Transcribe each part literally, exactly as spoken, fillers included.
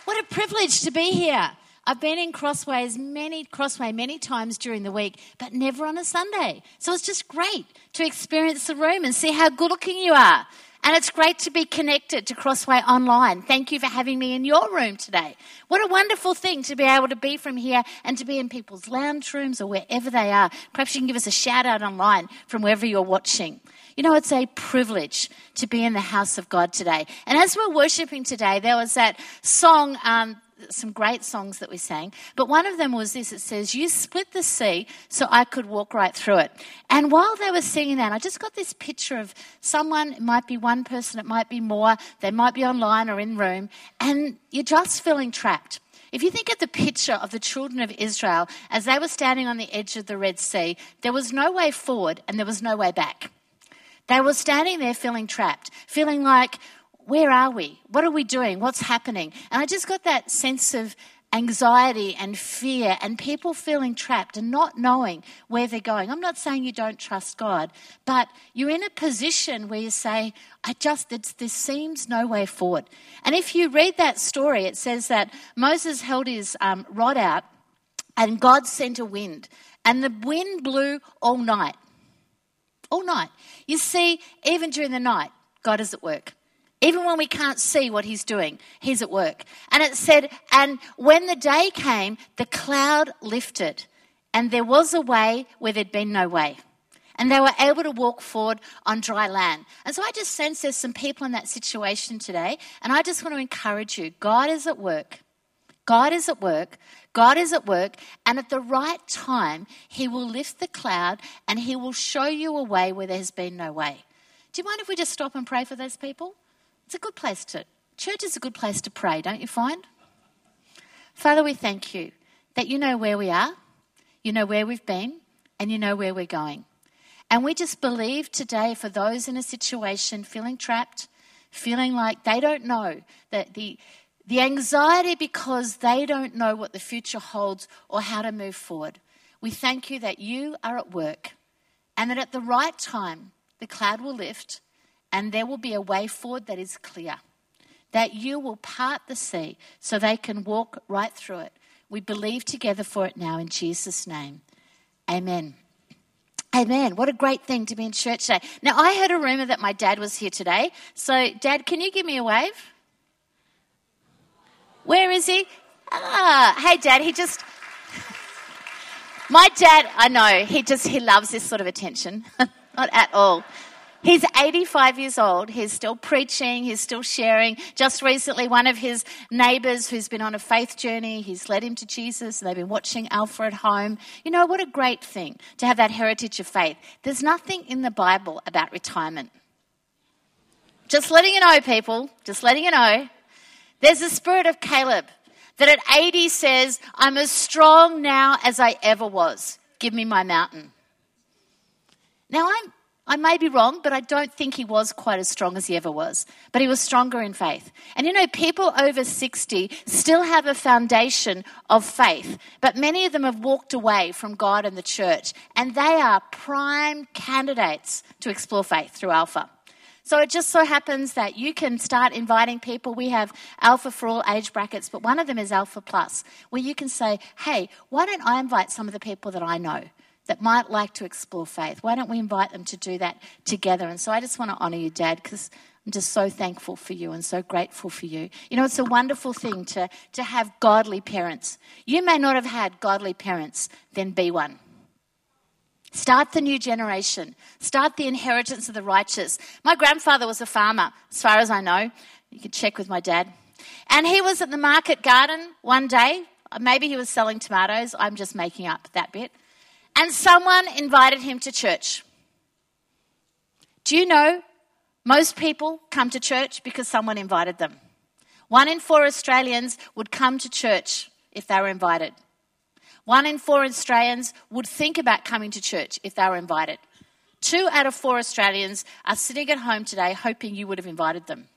What a privilege to be here. I've been in Crossways many Crossway many times during the week, but never on a Sunday. So it's just great to experience the room and see how good looking you are. And it's great to be connected to Crossway online. Thank you for having me in your room today. What a wonderful thing to be able to be from here and to be in people's lounge rooms or wherever they are. Perhaps you can give us a shout out online from wherever you're watching. You know, it's a privilege to be in the house of God today. And as we're worshipping today, there was that song, um, some great songs that we sang, but one of them was this. It says, "You split the sea so I could walk right through it." And while they were singing that, I just got this picture of someone. It might be one person, it might be more, they might be online or in room, and you're just feeling trapped. If you think of the picture of the children of Israel as they were standing on the edge of the Red Sea, there was no way forward and there was no way back. They were standing there feeling trapped, feeling like, where are we? What are we doing? What's happening? And I just got that sense of anxiety and fear and people feeling trapped and not knowing where they're going. I'm not saying you don't trust God, but you're in a position where you say, I just, there seems no way forward. And if you read that story, it says that Moses held his um, rod out and God sent a wind, and the wind blew all night. All night. You see, even during the night, God is at work. Even when we can't see what he's doing, he's at work. And it said, and when the day came, the cloud lifted, and there was a way where there'd been no way. And they were able to walk forward on dry land. And so I just sense there's some people in that situation today, and I just want to encourage you. God is at work. God is at work. God is at work, and at the right time, he will lift the cloud and he will show you a way where there has been no way. Do you mind if we just stop and pray for those people? It's a good place to, church is a good place to pray, don't you find? Father, we thank you that you know where we are, you know where we've been, and you know where we're going. And we just believe today for those in a situation feeling trapped, feeling like they don't know, that the The anxiety because they don't know what the future holds or how to move forward. We thank you that you are at work and that at the right time, the cloud will lift and there will be a way forward that is clear. That you will part the sea so they can walk right through it. We believe together for it now in Jesus' name. Amen. Amen. What a great thing to be in church today. Now, I heard a rumour that my dad was here today. So, Dad, can you give me a wave? Where is he? Ah, hey, Dad, he just... My dad, I know, he just, he loves this sort of attention. Not at all. He's eighty-five years old. He's still preaching. He's still sharing. Just recently, one of his neighbours who's been on a faith journey, he's led him to Jesus, and they've been watching Alpha at home. You know, what a great thing to have that heritage of faith. There's nothing in the Bible about retirement. Just letting you know, people, just letting you know. There's the spirit of Caleb that at eighty says, I'm as strong now as I ever was. Give me my mountain. Now, I'm, I may be wrong, but I don't think he was quite as strong as he ever was. But he was stronger in faith. And you know, people over sixty still have a foundation of faith. But many of them have walked away from God and the church. And they are prime candidates to explore faith through Alpha. So it just so happens that you can start inviting people. We have Alpha for all age brackets, but one of them is Alpha Plus, where you can say, hey, why don't I invite some of the people that I know that might like to explore faith? Why don't we invite them to do that together? And so I just want to honour you, Dad, because I'm just so thankful for you and so grateful for you. You know, it's a wonderful thing to, to have godly parents. You may not have had godly parents, then be one. Start the new generation. Start the inheritance of the righteous. My grandfather was a farmer, as far as I know. You can check with my dad. And he was at the market garden one day. Maybe he was selling tomatoes. I'm just making up that bit. And someone invited him to church. Do you know, most people come to church because someone invited them. One in four Australians would come to church if they were invited. One in four Australians would think about coming to church if they were invited. Two out of four Australians are sitting at home today hoping you would have invited them.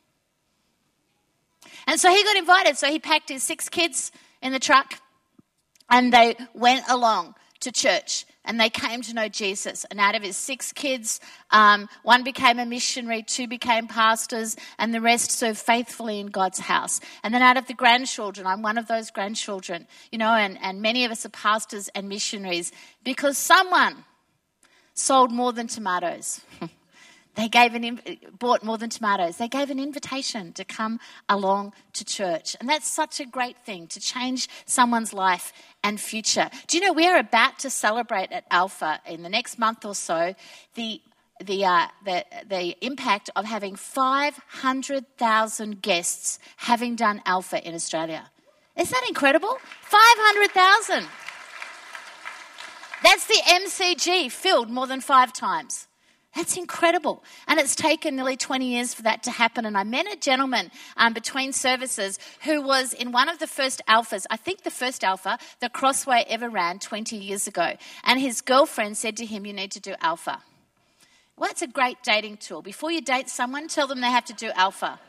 And so he got invited. So he packed his six kids in the truck and they went along to church. and they came to know Jesus. And out of his six kids, um, one became a missionary, two became pastors, and the rest served faithfully in God's house. And then out of the grandchildren, I'm one of those grandchildren, you know, and, and many of us are pastors and missionaries because someone sold more than tomatoes. They gave an bought more than tomatoes. They gave an invitation to come along to church. And that's such a great thing, to change someone's life and future. Do you know, we are about to celebrate at Alpha in the next month or so the the uh, the, the impact of having five hundred thousand guests having done Alpha in Australia. Isn't that incredible? five hundred thousand. That's the M C G filled more than five times. That's incredible. And it's taken nearly twenty years for that to happen. And I met a gentleman um, between services who was in one of the first Alphas, I think the first Alpha the Crossway ever ran twenty years ago. And his girlfriend said to him, you need to do Alpha. Well, it's a great dating tool. Before you date someone, tell them they have to do Alpha.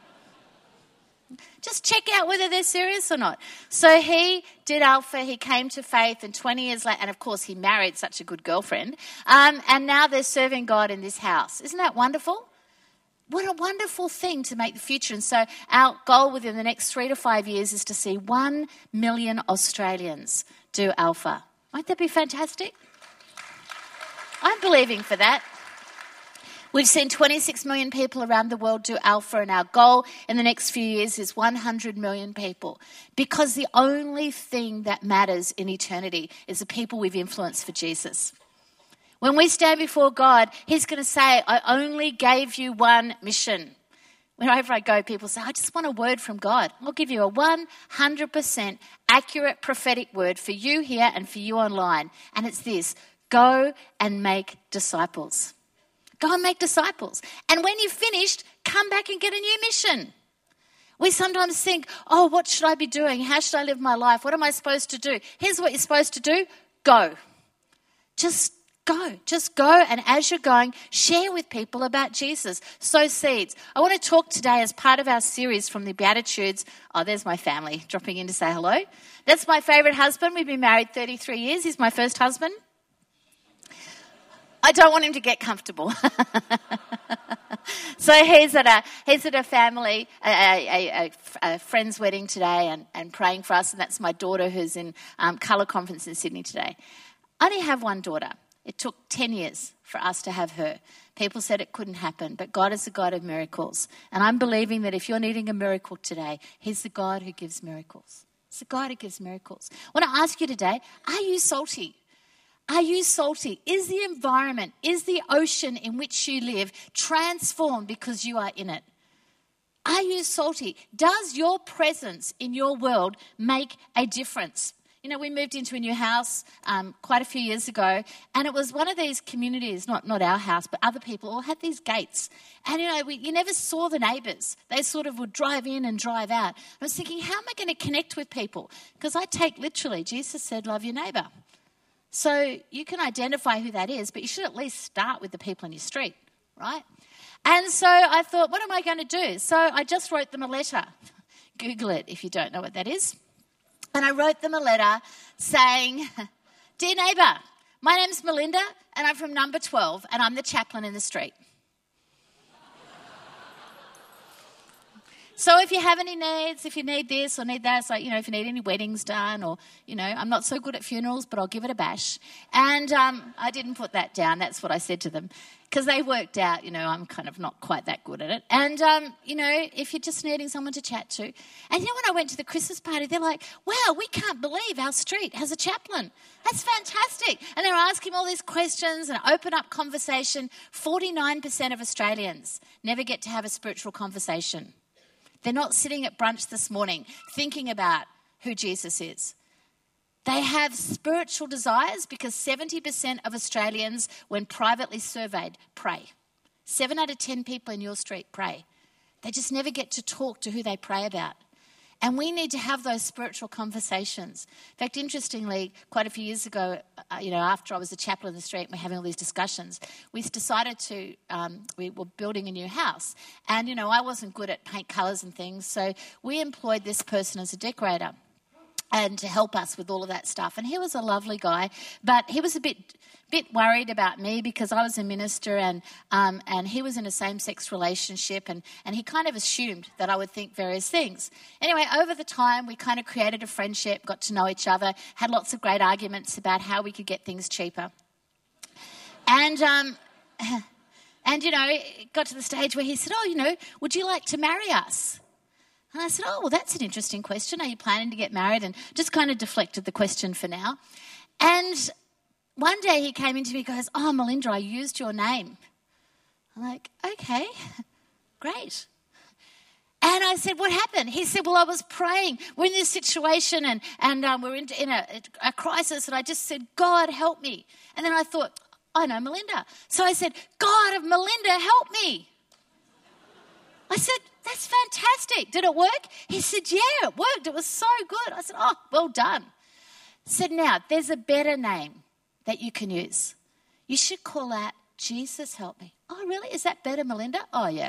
Just check out whether they're serious or not. So he did Alpha, he came to faith, and twenty years later, and of course he married such a good girlfriend, um, and now they're serving God in this house. Isn't that wonderful? What a wonderful thing to make the future. And so our goal within the next three to five years is to see one million Australians do Alpha. Won't that be fantastic? I'm believing for that. We've seen twenty-six million people around the world do Alpha, and our goal in the next few years is one hundred million people. Because the only thing that matters in eternity is the people we've influenced for Jesus. When we stand before God, he's going to say, I only gave you one mission. Wherever I go, people say, I just want a word from God. I'll give you a one hundred percent accurate prophetic word for you here and for you online. And it's this: go and make disciples. Go and make disciples. And when you've finished, come back and get a new mission. We sometimes think, oh, what should I be doing? How should I live my life? What am I supposed to do? Here's what you're supposed to do. Go. Just go. Just go. And as you're going, share with people about Jesus. Sow seeds. I want to talk today as part of our series from the Beatitudes. Oh, there's my family dropping in to say hello. That's my favourite husband. We've been married thirty-three years. He's my first husband. I don't want him to get comfortable. So he's at a he's at a family, a, a, a, a friend's wedding today, and, and praying for us. And that's my daughter who's in um, Colour Conference in Sydney today. I only have one daughter. It took ten years for us to have her. People said it couldn't happen, but God is the God of miracles. And I'm believing that if you're needing a miracle today, he's the God who gives miracles. It's the God who gives miracles. I want to ask you today, are you salty? Are you salty? Is the environment, is the ocean in which you live transformed because you are in it? Are you salty? Does your presence in your world make a difference? You know, we moved into a new house um, quite a few years ago, and it was one of these communities, not, not our house, but other people all had these gates. And, you know, we, you never saw the neighbours. They sort of would drive in and drive out. I was thinking, how am I going to connect with people? Because I take literally, Jesus said, love your neighbour. So you can identify who that is, but you should at least start with the people in your street, right? And so I thought, what am I going to do? So I just wrote them a letter. Google it if you don't know what that is. And I wrote them a letter saying, dear neighbour, my name's Melinda and I'm from number twelve and I'm the chaplain in the street. So if you have any needs, if you need this or need that, so, you know, if you need any weddings done or, you know, I'm not so good at funerals, but I'll give it a bash. And um, I didn't put that down. That's what I said to them because they worked out, you know, I'm kind of not quite that good at it. And, um, you know, if you're just needing someone to chat to. And, you know, when I went to the Christmas party, they're like, wow, we can't believe our street has a chaplain. That's fantastic. And they were asking all these questions and open up conversation. forty-nine percent of Australians never get to have a spiritual conversation. They're not sitting at brunch this morning thinking about who Jesus is. They have spiritual desires because seventy percent of Australians, when privately surveyed, pray. Seven out of ten people in your street pray. They just never get to talk to who they pray about. And we need to have those spiritual conversations. In fact, interestingly, quite a few years ago, uh, you know, after I was a chaplain in the street and we're having all these discussions, we decided to, um, we were building a new house. And, you know, I wasn't good at paint colours and things, so we employed this person as a decorator. and to help us with all of that stuff. And he was a lovely guy, but he was a bit bit worried about me because I was a minister and um, and he was in a same-sex relationship, and, and he kind of assumed that I would think various things. Anyway, over the time, we kind of created a friendship, got to know each other, had lots of great arguments about how we could get things cheaper. And, um, and you know, it got to the stage where he said, oh, you know, would you like to marry us? And I said, oh, well, that's an interesting question. Are you planning to get married? And just kind of deflected the question for now. And one day he came into me and goes, oh, Melinda, I used your name. I'm like, okay, great. And I said, what happened? He said, well, I was praying. We're in this situation and, and um, we're in, in a, a crisis. And I just said, God, help me. And then I thought, I know Melinda. So I said, God of Melinda, help me. I said, that's fantastic. Did it work? He said, yeah, it worked. It was so good. I said, oh, well done. I said, now, there's a better name that you can use. You should call out, Jesus, help me. Oh, really? Is that better, Melinda? Oh, yeah.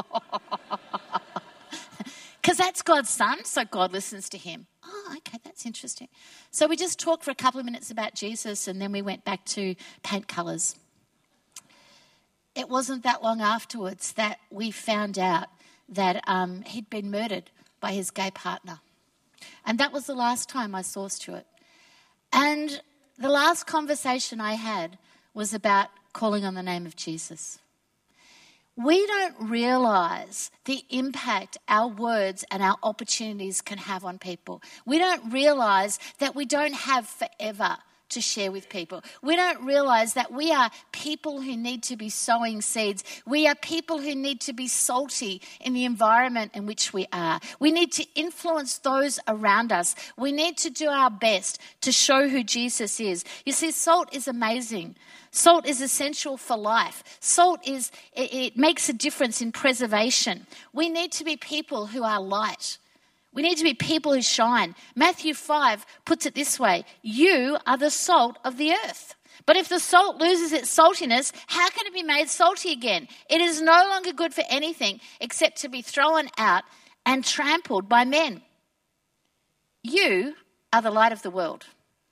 Because that's God's son, so God listens to him. Oh, okay, that's interesting. So we just talked for a couple of minutes about Jesus, and then we went back to paint colours. It wasn't that long afterwards that we found out that um, he'd been murdered by his gay partner. And that was the last time I saw Stuart. And the last conversation I had was about calling on the name of Jesus. We don't realise the impact our words and our opportunities can have on people. We don't realise that we don't have forever to share with people. We don't realise that we are people who need to be sowing seeds. We are people who need to be salty in the environment in which we are. We need to influence those around us. We need to do our best to show who Jesus is. You see, salt is amazing. Salt is essential for life. Salt is, it, it makes a difference in preservation. We need to be people who are light. We need to be people who shine. Matthew five puts it this way: you are the salt of the earth. But if the salt loses its saltiness, how can it be made salty again? It is no longer good for anything except to be thrown out and trampled by men. You are the light of the world.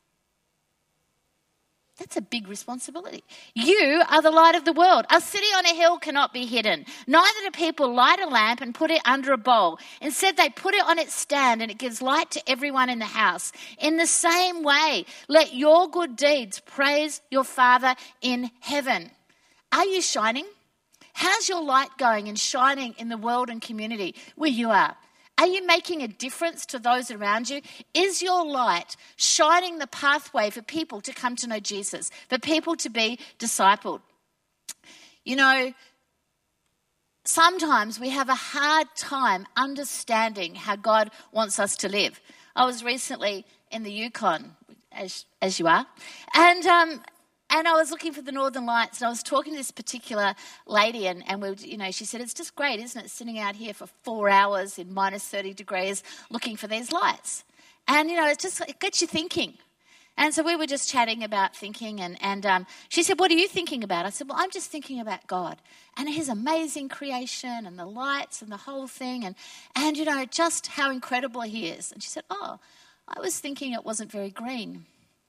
That's a big responsibility. You are the light of the world. A city on a hill cannot be hidden. Neither do people light a lamp and put it under a bowl. Instead, they put it on its stand and it gives light to everyone in the house. In the same way, let your good deeds praise your Father in heaven. Are you shining? How's your light going and shining in the world and community where you are? Are you making a difference to those around you? Is your light shining the pathway for people to come to know Jesus, for people to be discipled? You know, sometimes we have a hard time understanding how God wants us to live. I was recently in the Yukon, as as you are, and um, and I was looking for the Northern Lights, and I was talking to this particular lady, and, and we, you know, she said, it's just great, isn't it, sitting out here for four hours in minus thirty degrees looking for these lights. And, you know, it's just, it gets you thinking. And so we were just chatting about thinking, and, and um, she said, what are you thinking about? I said, well, I'm just thinking about God and his amazing creation and the lights and the whole thing, and, and you know, just how incredible he is. And she said, oh, I was thinking it wasn't very green.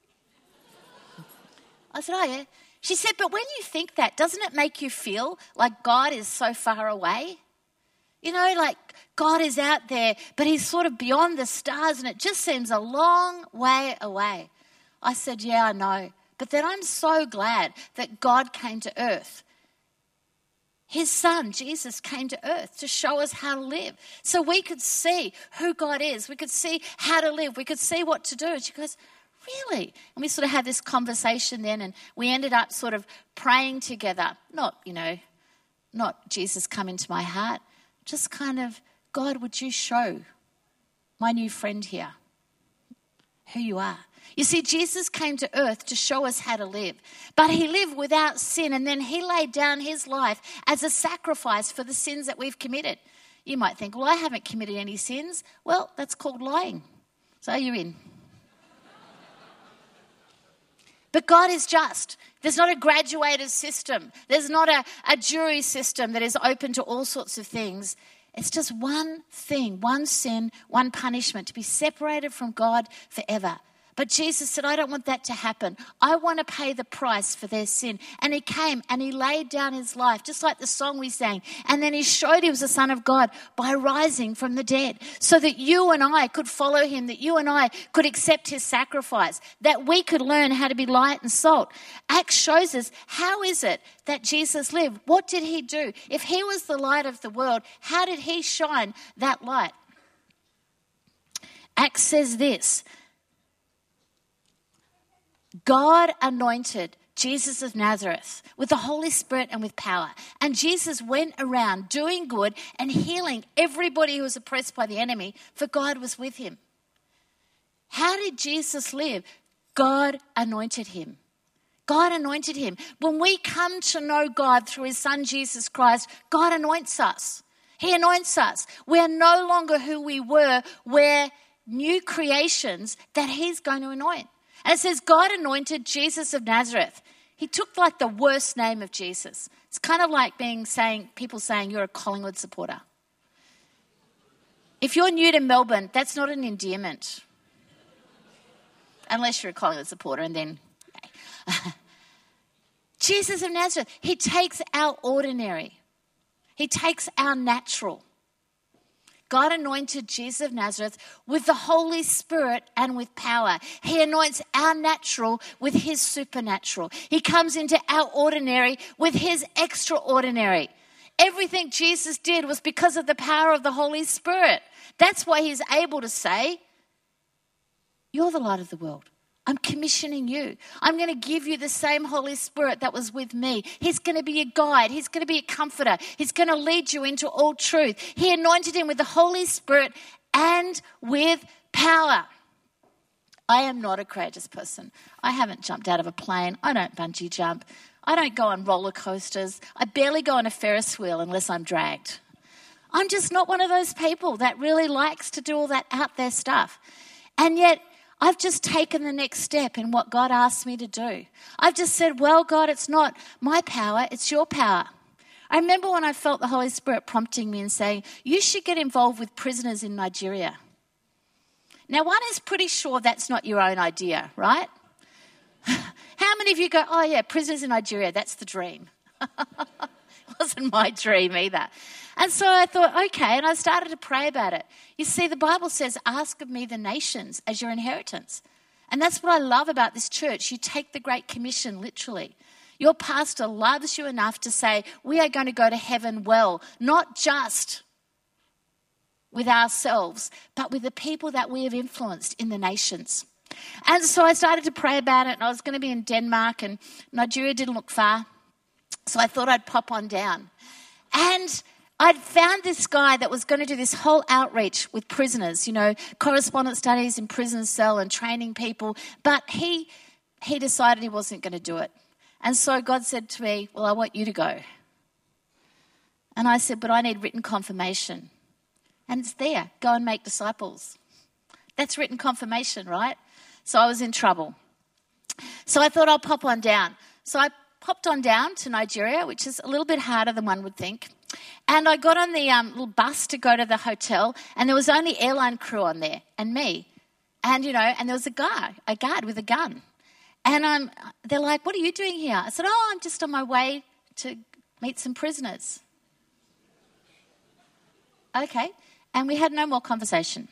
I said, oh, yeah. She said, but when you think that, doesn't it make you feel like God is so far away? You know, like God is out there, but he's sort of beyond the stars, and it just seems a long way away. I said, yeah, I know. But then I'm so glad that God came to earth. His son, Jesus, came to earth to show us how to live. So we could see who God is. We could see how to live. We could see what to do. And she goes, really? And we sort of had this conversation then, and we ended up sort of praying together. Not, you know, not Jesus come into my heart. Just kind of, God, would you show my new friend here who you are? You see, Jesus came to earth to show us how to live, but he lived without sin, and then he laid down his life as a sacrifice for the sins that we've committed. You might think, well, I haven't committed any sins. Well, that's called lying. So you're in. But God is just. There's not a graduated system. There's not a, a jury system that is open to all sorts of things. It's just one thing, one sin, one punishment, to be separated from God forever. But Jesus said, I don't want that to happen. I want to pay the price for their sin. And he came and he laid down his life, just like the song we sang. And then he showed he was the Son of God by rising from the dead, so that you and I could follow him, that you and I could accept his sacrifice, that we could learn how to be light and salt. Acts shows us, how is it that Jesus lived? What did he do? If he was the light of the world, how did he shine that light? Acts says this: God anointed Jesus of Nazareth with the Holy Spirit and with power. And Jesus went around doing good and healing everybody who was oppressed by the enemy, for God was with him. How did Jesus live? God anointed him. God anointed him. When we come to know God through his Son, Jesus Christ, God anoints us. He anoints us. We are no longer who we were. We're new creations that he's going to anoint. And it says God anointed Jesus of Nazareth. He took like the worst name of Jesus. It's kind of like being saying, people saying you're a Collingwood supporter. If you're new to Melbourne, that's not an endearment. Unless you're a Collingwood supporter, and then Jesus of Nazareth. He takes our ordinary. He takes our natural. God anointed Jesus of Nazareth with the Holy Spirit and with power. He anoints our natural with his supernatural. He comes into our ordinary with his extraordinary. Everything Jesus did was because of the power of the Holy Spirit. That's why he's able to say, you're the light of the world. I'm commissioning you. I'm going to give you the same Holy Spirit that was with me. He's going to be a guide. He's going to be a comforter. He's going to lead you into all truth. He anointed him with the Holy Spirit and with power. I am not a courageous person. I haven't jumped out of a plane. I don't bungee jump. I don't go on roller coasters. I barely go on a Ferris wheel unless I'm dragged. I'm just not one of those people that really likes to do all that out there stuff. And yet, I've just taken the next step in what God asked me to do. I've just said, well, God, it's not my power, it's your power. I remember when I felt the Holy Spirit prompting me and saying, you should get involved with prisoners in Nigeria. Now, one is pretty sure that's not your own idea, right? How many of you go, oh yeah, prisoners in Nigeria, that's the dream. It wasn't my dream either. And so I thought, okay, and I started to pray about it. You see, the Bible says, ask of me the nations as your inheritance. And that's what I love about this church. You take the Great Commission literally. Your pastor loves you enough to say, we are going to go to heaven well, not just with ourselves, but with the people that we have influenced in the nations. And so I started to pray about it, and I was going to be in Denmark, and Nigeria didn't look far. So I thought I'd pop on down. And I'd found this guy that was going to do this whole outreach with prisoners, you know, correspondence studies in prison cell and training people. But he he decided he wasn't going to do it. And so God said to me, well, I want you to go. And I said, but I need written confirmation. And it's there. Go and make disciples. That's written confirmation, right? So I was in trouble. So I thought I'll pop on down. So I popped on down to Nigeria, which is a little bit harder than one would think. And I got on the um, little bus to go to the hotel, and there was only airline crew on there and me. And, you know, and there was a guy, a guard with a gun. And um, they're like, what are you doing here? I said, oh, I'm just on my way to meet some prisoners. Okay. And we had no more conversation.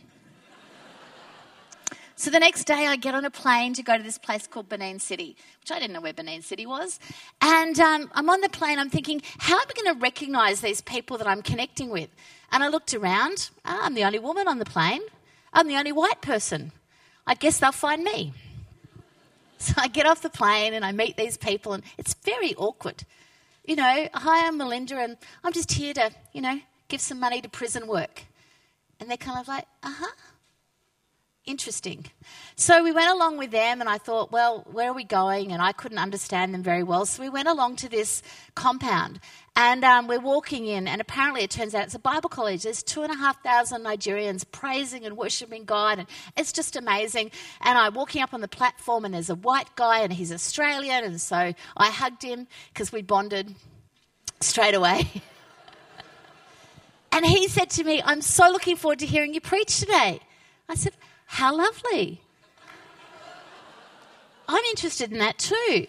So the next day I get on a plane to go to this place called Benin City, which I didn't know where Benin City was. And um, I'm on the plane, I'm thinking, how am I going to recognise these people that I'm connecting with? And I looked around, oh, I'm the only woman on the plane. I'm the only white person. I guess they'll find me. So I get off the plane and I meet these people, and it's very awkward. You know, hi, I'm Melinda, and I'm just here to, you know, give some money to prison work. And they're kind of like, uh-huh. Interesting. So we went along with them, and I thought, well, where are we going? And I couldn't understand them very well. So we went along to this compound, and um, we're walking in, and apparently it turns out it's a Bible college. There's two and a half thousand Nigerians praising and worshipping God, and it's just amazing. And I'm walking up on the platform, and there's a white guy, and he's Australian, and so I hugged him because we bonded straight away. And he said to me, I'm so looking forward to hearing you preach today. I said, how lovely. I'm interested in that too.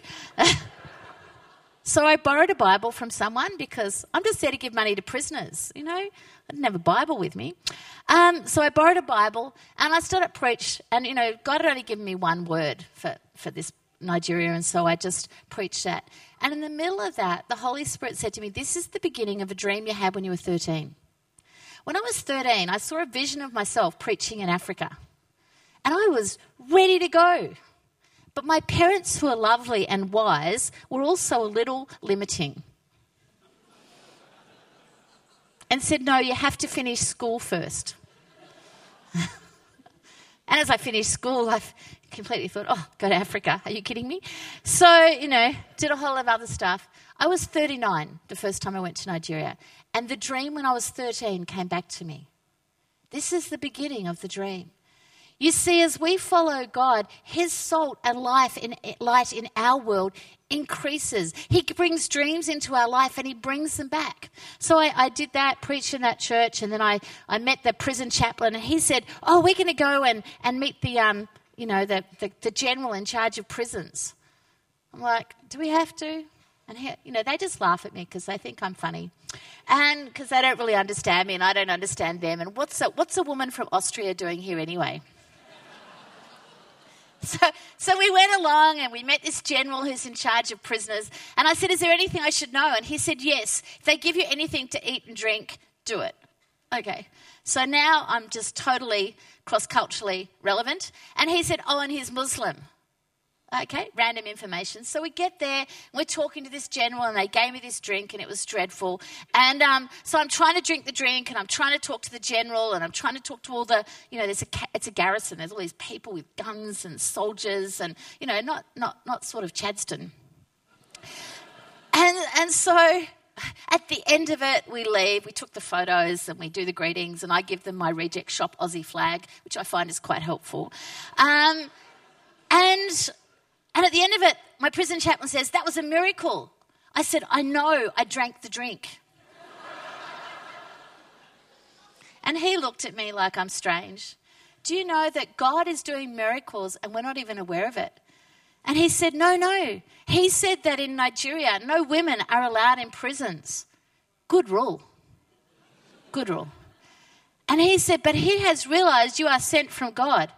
So I borrowed a Bible from someone because I'm just there to give money to prisoners, you know. I didn't have a Bible with me. Um, so I borrowed a Bible and I started to preach. And, you know, God had only given me one word for, for this Nigeria, and so I just preached that. And in the middle of that, the Holy Spirit said to me, this is the beginning of a dream you had when you were thirteen. When I was thirteen, I saw a vision of myself preaching in Africa. And I was ready to go. But my parents, who are lovely and wise, were also a little limiting. And said, no, you have to finish school first. And as I finished school, I completely thought, oh, go to Africa. Are you kidding me? So, you know, did a whole lot of other stuff. I was thirty-nine the first time I went to Nigeria. And the dream when I was thirteen came back to me. This is the beginning of the dream. You see, as we follow God, his salt and life in, light in our world increases. He brings dreams into our life and he brings them back. So I, I did that, preached in that church, and then I, I met the prison chaplain, and he said, oh, we're going to go and, and meet the, um, you know, the, the, the general in charge of prisons. I'm like, do we have to? And, he, you know, they just laugh at me because they think I'm funny. And because they don't really understand me and I don't understand them. And what's a, what's a woman from Austria doing here anyway? So, so we went along and we met this general who's in charge of prisoners. And I said, is there anything I should know? And he said, yes. If they give you anything to eat and drink, do it. Okay. So now I'm just totally cross-culturally relevant. And he said, oh, and he's Muslim. Okay, random information. So we get there, we're talking to this general, and they gave me this drink, and it was dreadful. And um, so I'm trying to drink the drink, and I'm trying to talk to the general, and I'm trying to talk to all the, you know, there's a it's a garrison. There's all these people with guns and soldiers, and you know, not not not sort of Chadstone. And and so at the end of it, we leave. We took the photos, and we do the greetings, and I give them my Reject Shop Aussie flag, which I find is quite helpful. Um, and And at the end of it, my prison chaplain says, that was a miracle. I said, I know, I drank the drink. And he looked at me like I'm strange. Do you know that God is doing miracles and we're not even aware of it? And he said, no, no. He said that in Nigeria, no women are allowed in prisons. Good rule. Good rule. And he said, but he has realised you are sent from God.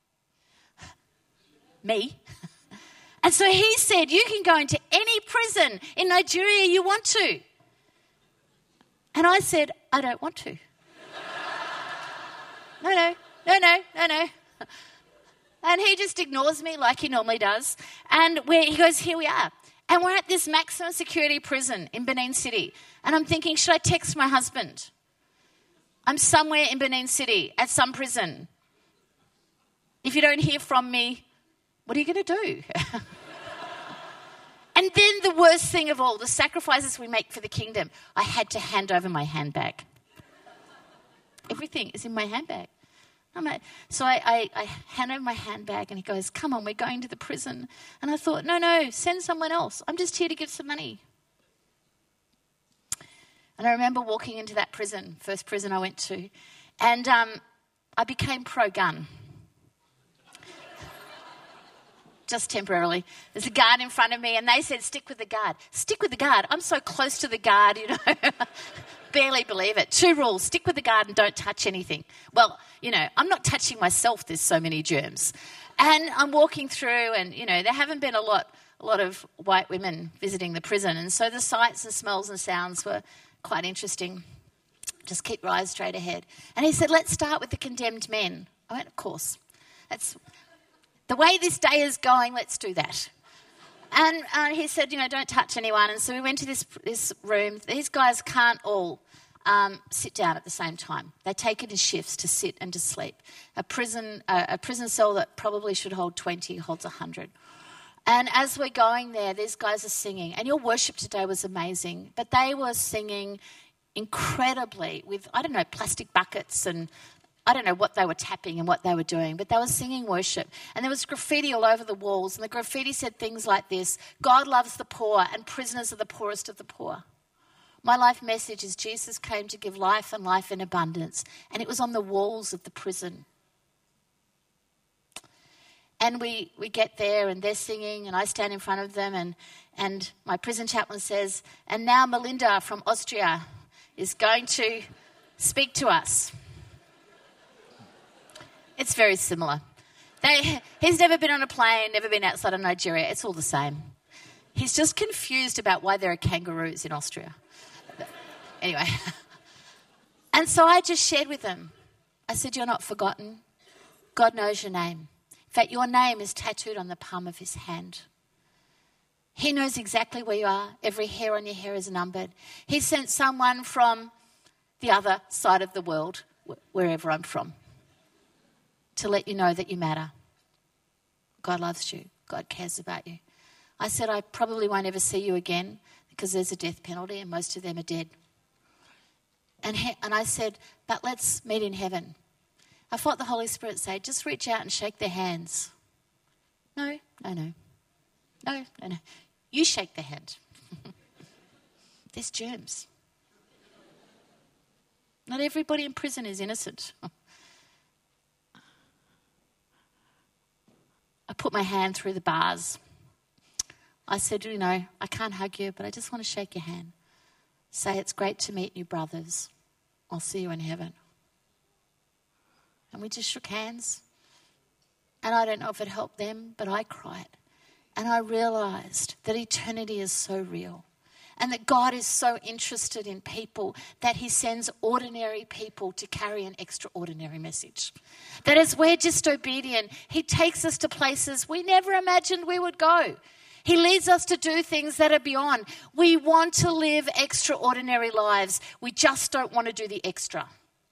Me? And so he said, you can go into any prison in Nigeria you want to. And I said, I don't want to. no, no, no, no, no, no. And he just ignores me like he normally does. And where he goes, here we are. And we're at this maximum security prison in Benin City. And I'm thinking, should I text my husband? I'm somewhere in Benin City at some prison. If you don't hear from me, what are you going to do? And then the worst thing of all, the sacrifices we make for the kingdom, I had to hand over my handbag. Everything is in my handbag. I'm like, so I, I, I hand over my handbag and he goes, come on, we're going to the prison. And I thought, no, no, send someone else. I'm just here to give some money. And I remember walking into that prison, first prison I went to, and um, I became pro-gun. Just temporarily. There's a guard in front of me and they said, stick with the guard. Stick with the guard. I'm so close to the guard, you know. Barely believe it. Two rules. Stick with the guard and don't touch anything. Well, you know, I'm not touching myself. There's so many germs. And I'm walking through and, you know, there haven't been a lot, a lot of white women visiting the prison. And so the sights and smells and sounds were quite interesting. Just keep your eyes straight ahead. And he said, let's start with the condemned men. I went, of course. That's... The way this day is going, let's do that. And uh, he said, you know, don't touch anyone. And so we went to this this room. These guys can't all um, sit down at the same time. They take it in shifts to sit and to sleep. A prison uh, a prison cell that probably should hold twenty holds one hundred. And as we're going there, these guys are singing. And your worship today was amazing. But they were singing incredibly with, I don't know, plastic buckets and I don't know what they were tapping and what they were doing, but they were singing worship. And there was graffiti all over the walls. And the graffiti said things like this: God loves the poor and prisoners are the poorest of the poor. My life message is Jesus came to give life and life in abundance. And it was on the walls of the prison. And we, we get there and they're singing and I stand in front of them and, and my prison chaplain says, and now Melinda from Austria is going to speak to us. It's very similar. They, he's never been on a plane, never been outside of Nigeria. It's all the same. He's just confused about why there are kangaroos in Austria. Anyway. And so I just shared with them. I said, you're not forgotten. God knows your name. In fact, your name is tattooed on the palm of his hand. He knows exactly where you are. Every hair on your hair is numbered. He sent someone from the other side of the world, wherever I'm from, to let you know that you matter. God loves you. God cares about you. I said, I probably won't ever see you again because there's a death penalty and most of them are dead. And, he, and I said, but let's meet in heaven. I felt the Holy Spirit say, just reach out and shake their hands. No, no, no. No, no, no. You shake their hand. There's germs. Not everybody in prison is innocent. I put my hand through the bars. I said, you know, I can't hug you, but I just want to shake your hand. Say, it's great to meet you, brothers. I'll see you in heaven. And we just shook hands. And I don't know if it helped them, but I cried. And I realised that eternity is so real. And that God is so interested in people that he sends ordinary people to carry an extraordinary message. That as we're just obedient, he takes us to places we never imagined we would go. He leads us to do things that are beyond. We want to live extraordinary lives. We just don't want to do the extra.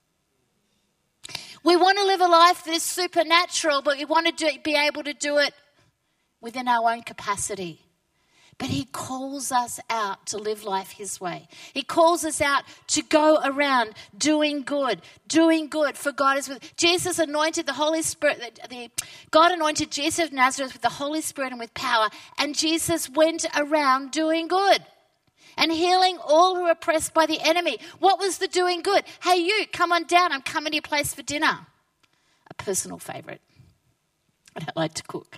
We want to live a life that is supernatural, but we want to do, be able to do it within our own capacity. But he calls us out to live life his way. He calls us out to go around doing good, doing good for God is with. Jesus anointed the Holy Spirit. The, the, God anointed Jesus of Nazareth with the Holy Spirit and with power. And Jesus went around doing good and healing all who are oppressed by the enemy. What was the doing good? Hey, you, come on down. I'm coming to your place for dinner. A personal favourite. I don't like to cook.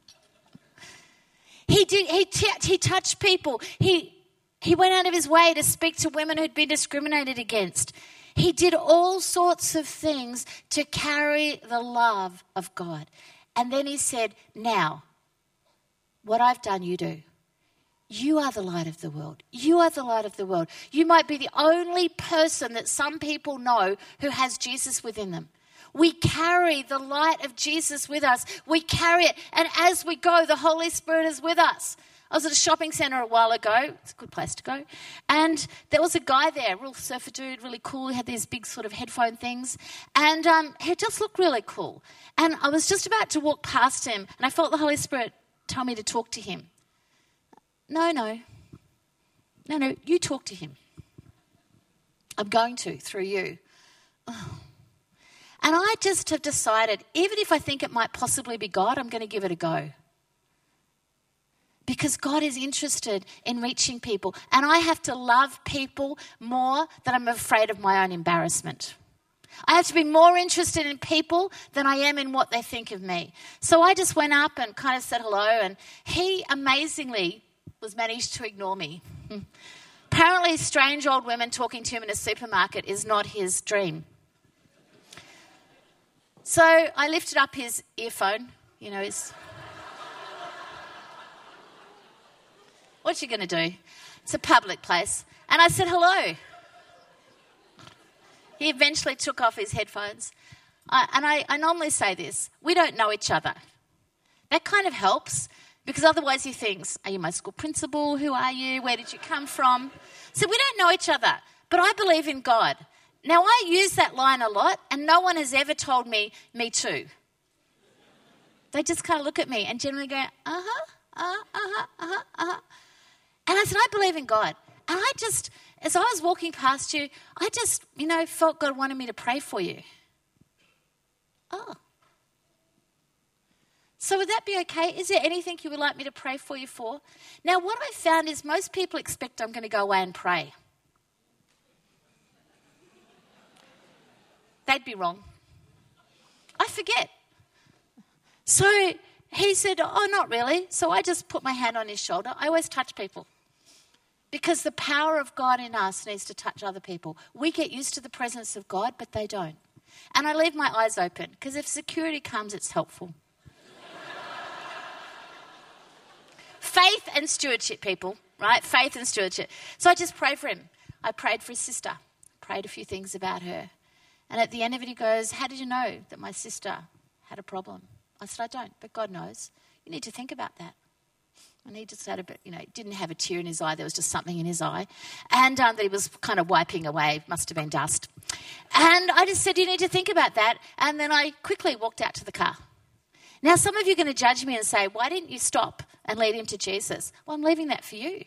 He did. He t- he touched people. He he went out of his way to speak to women who'd been discriminated against. He did all sorts of things to carry the love of God. And then he said, now, what I've done, you do. You are the light of the world. You are the light of the world. You might be the only person that some people know who has Jesus within them. We carry the light of Jesus with us. We carry it. And as we go, the Holy Spirit is with us. I was at a shopping centre a while ago. It's a good place to go. And there was a guy there, real surfer dude, really cool. He had these big sort of headphone things. And um, he just looked really cool. And I was just about to walk past him, and I felt the Holy Spirit tell me to talk to him. No, no. No, no, you talk to him. I'm going to, through you. Oh. And I just have decided, even if I think it might possibly be God, I'm going to give it a go. Because God is interested in reaching people. And I have to love people more than I'm afraid of my own embarrassment. I have to be more interested in people than I am in what they think of me. So I just went up and kind of said hello. And he amazingly was managed to ignore me. Apparently strange old women talking to him in a supermarket is not his dream. So I lifted up his earphone, you know, his... What you going to do? It's a public place. And I said, hello. He eventually took off his headphones. I, and I, I normally say this, we don't know each other. That kind of helps, because otherwise he thinks, are you my school principal? Who are you? Where did you come from? So we don't know each other, but I believe in God. Now, I use that line a lot, and no one has ever told me, me too. They just kind of look at me and generally go, uh-huh, uh-huh, uh-huh, uh-huh, uh-huh. And I said, I believe in God. And I just, as I was walking past you, I just, you know, felt God wanted me to pray for you. Oh. So would that be okay? Is there anything you would like me to pray for you for? Now, what I found is most people expect I'm going to go away and pray. they'd be wrong. I forget. So he said, oh, not really. So I just put my hand on his shoulder. I always touch people because the power of God in us needs to touch other people. We get used to the presence of God, but they don't. And I leave my eyes open because if security comes, it's helpful. Faith and stewardship, people, right? Faith and stewardship. So I just prayed for him. I prayed for his sister, prayed a few things about her. And at the end of it, he goes, how did you know that my sister had a problem? I said, I don't, but God knows. You need to think about that. And he just had a bit, you know, he didn't have a tear in his eye. There was just something in his eye. And um, that he was kind of wiping away. Must have been dust. And I just said, you need to think about that. And then I quickly walked out to the car. Now, some of you are going to judge me and say, why didn't you stop and lead him to Jesus? Well, I'm leaving that for you.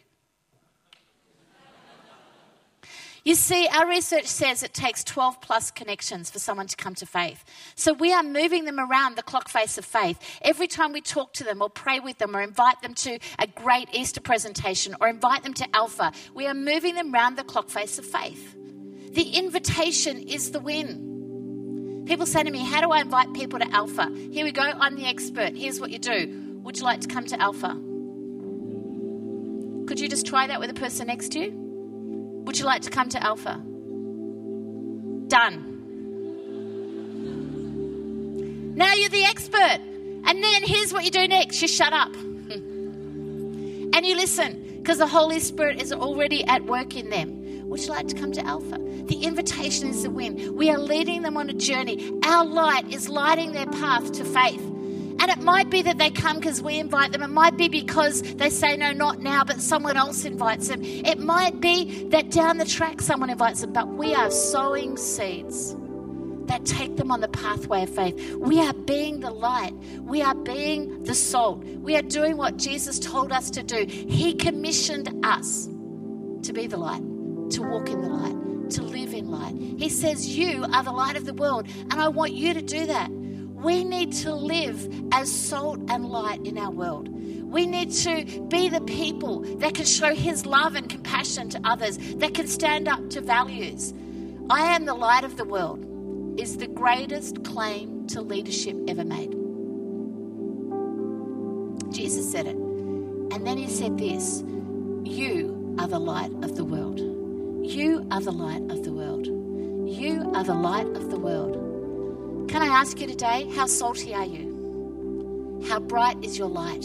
You see, our research says it takes twelve plus connections for someone to come to faith. So we are moving them around the clock face of faith. Every time we talk to them or pray with them or invite them to a great Easter presentation or invite them to Alpha, we are moving them around the clock face of faith. The invitation is the win. People say to me, how do I invite people to Alpha? Here we go, I'm the expert. Here's what you do. Would you like to come to Alpha? Could you just try that with the person next to you? Would you like to come to Alpha? Done. Now you're the expert. And then here's what you do next. You shut up. And you listen because the Holy Spirit is already at work in them. Would you like to come to Alpha? The invitation is the win. We are leading them on a journey. Our light is lighting their path to faith. And it might be that they come because we invite them. It might be because they say, no, not now, but someone else invites them. It might be that down the track someone invites them. But we are sowing seeds that take them on the pathway of faith. We are being the light. We are being the salt. We are doing what Jesus told us to do. He commissioned us to be the light, to walk in the light, to live in light. He says, you are the light of the world, and I want you to do that. We need to live as salt and light in our world. We need to be the people that can show his love and compassion to others, that can stand up to values. I am the light of the world is the greatest claim to leadership ever made. Jesus said it. And then he said this, you are the light of the world. You are the light of the world. You are the light of the world. Can I ask you today, how salty are you? How bright is your light?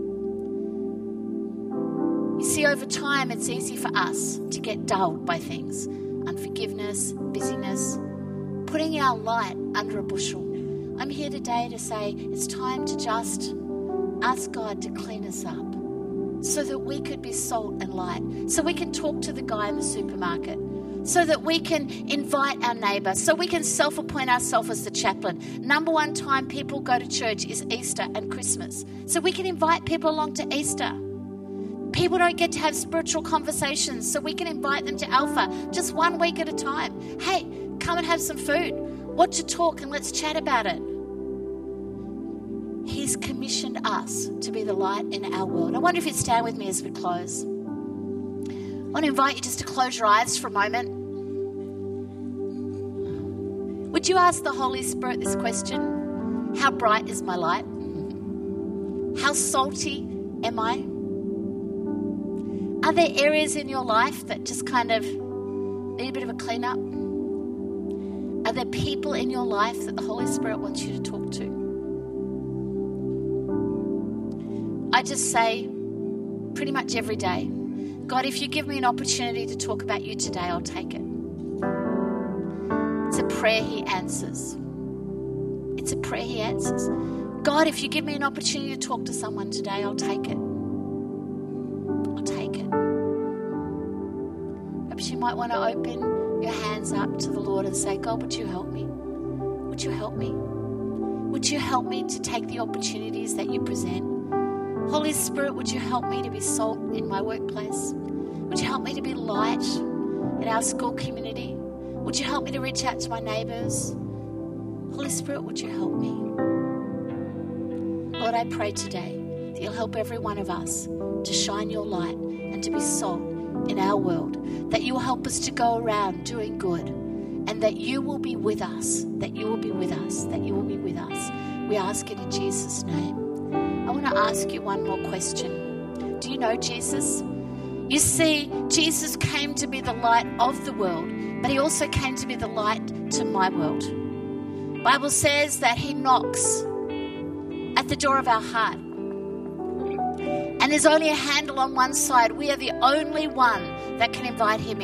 You see, over time, it's easy for us to get dulled by things. Unforgiveness, busyness, putting our light under a bushel. I'm here today to say it's time to just ask God to clean us up so that we could be salt and light, so we can talk to the guy in the supermarket, so that we can invite our neighbour, so we can self-appoint ourselves as the chaplain. Number one time people go to church is Easter and Christmas. So we can invite people along to Easter. People don't get to have spiritual conversations, so we can invite them to Alpha just one week at a time. Hey, come and have some food. Watch a talk and let's chat about it. He's commissioned us to be the light in our world. I wonder if you'd stand with me as we close. I want to invite you just to close your eyes for a moment. Would you ask the Holy Spirit this question? How bright is my light? How salty am I? Are there areas in your life that just kind of need a bit of a clean up? Are there people in your life that the Holy Spirit wants you to talk to? I just say pretty much every day, God, if you give me an opportunity to talk about you today, I'll take it. It's a prayer he answers. It's a prayer he answers. God, if you give me an opportunity to talk to someone today, I'll take it. I'll take it. Perhaps you might want to open your hands up to the Lord and say, God, would you help me? Would you help me? Would you help me to take the opportunities that you present? Holy Spirit, would you help me to be salt in my workplace? Would you help me to be light in our school community? Would you help me to reach out to my neighbours? Holy Spirit, would you help me? Lord, I pray today that you'll help every one of us to shine your light and to be salt in our world, that you'll help us to go around doing good, and that you will be with us, that you will be with us, that you will be with us. We ask it in Jesus' name. I want to ask you one more question. Do you know Jesus? You see, Jesus came to be the light of the world, but he also came to be the light to my world. The Bible says that he knocks at the door of our heart. And there's only a handle on one side. We are the only one that can invite him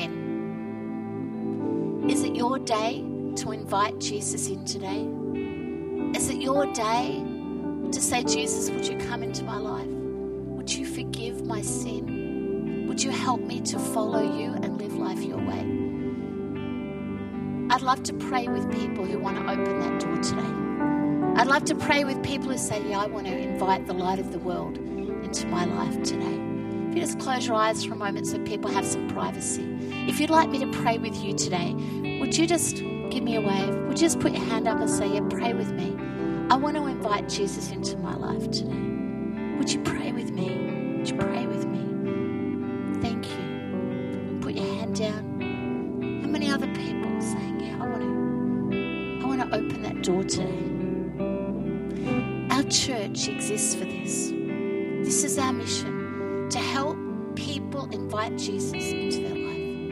in. Is it your day to invite Jesus in today? Is it your day to say, Jesus, would you come into my life? Would you forgive my sin? Would you help me to follow you and live life your way? I'd love to pray with people who want to open that door today. I'd love to pray with people who say, yeah, I want to invite the light of the world into my life today. If you just close your eyes for a moment so people have some privacy. If you'd like me to pray with you today, would you just give me a wave? Would you just put your hand up and say, yeah, pray with me. I want to invite Jesus into my life today. Would you pray with me? Would you pray with me? Thank you. Put your hand down. How many other people saying, yeah, I want to, I want to open that door today. Our church exists for this. This is our mission, to help people invite Jesus into their life.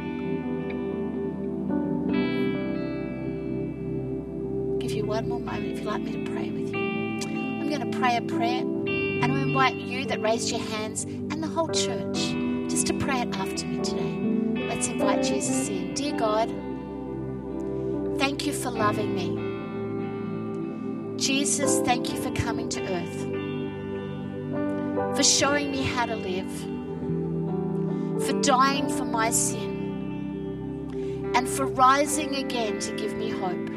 I'll give you one more moment if you'd like me to pray with you. I'm going to pray a prayer, and I invite you that raised your hands and the whole church just to pray it after me today. Let's invite Jesus in. Dear God, thank you for loving me. Jesus, thank you for coming to earth, for showing me how to live, for dying for my sin, and for rising again to give me hope.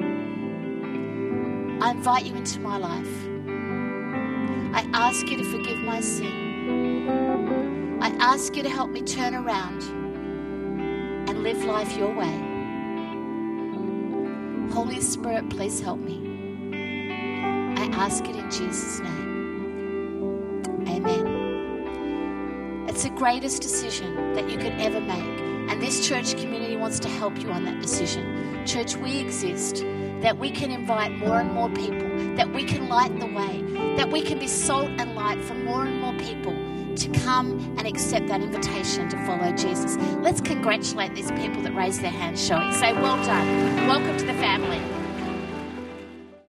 I invite you into my life. I ask you to forgive my sin. I ask you to help me turn around and live life your way. Holy Spirit, please help me. I ask it in Jesus' name. Amen. It's the greatest decision that you could ever make. And this church community wants to help you on that decision. Church, we exist that we can invite more and more people, that we can light the way, that we can be salt and light for more and more people to come and accept that invitation to follow Jesus. Let's congratulate these people that raised their hands, showing. Say, well done. Welcome to the family.